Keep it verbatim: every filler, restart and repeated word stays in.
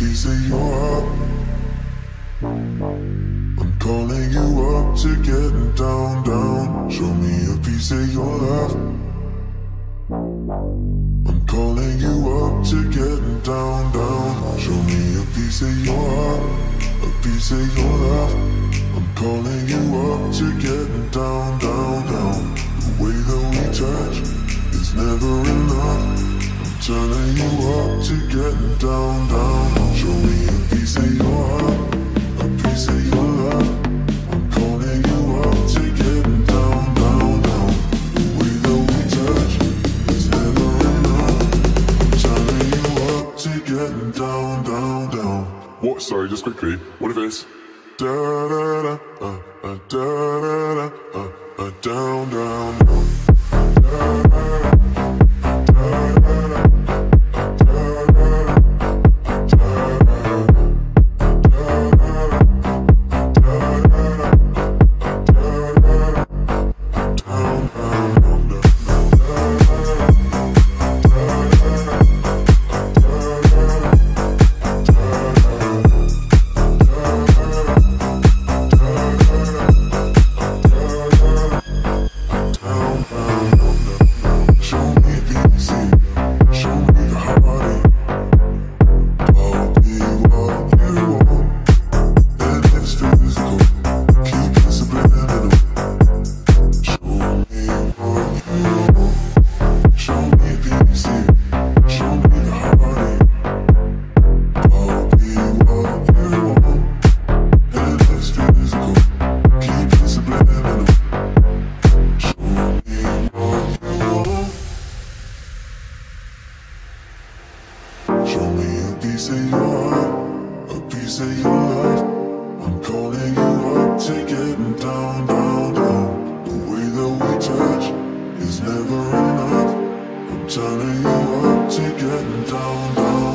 piece of your heart. I'm calling you up to getting down, down. Show me a piece of your love. I'm calling you up to getting down, down. Show me a piece of your heart, a piece of your love. I'm calling you up to getting down, down, down. The way that we touch is never enough. I'm turning you up to getting down, down. Show me a piece of your heart, a piece of your love. I'm calling you up to getting down, down, down. The way that we touch is never enough. I'm turning you up to getting down, down, down. What? Sorry, just quickly. What if it's da da da, uh, uh, da da da, uh, uh, down, down, down. Da da da. Show me a piece of your heart, a piece of your love. I'm calling you up to getting down, down, down. The way that we touch is never enough. I'm turning you up to getting down, down.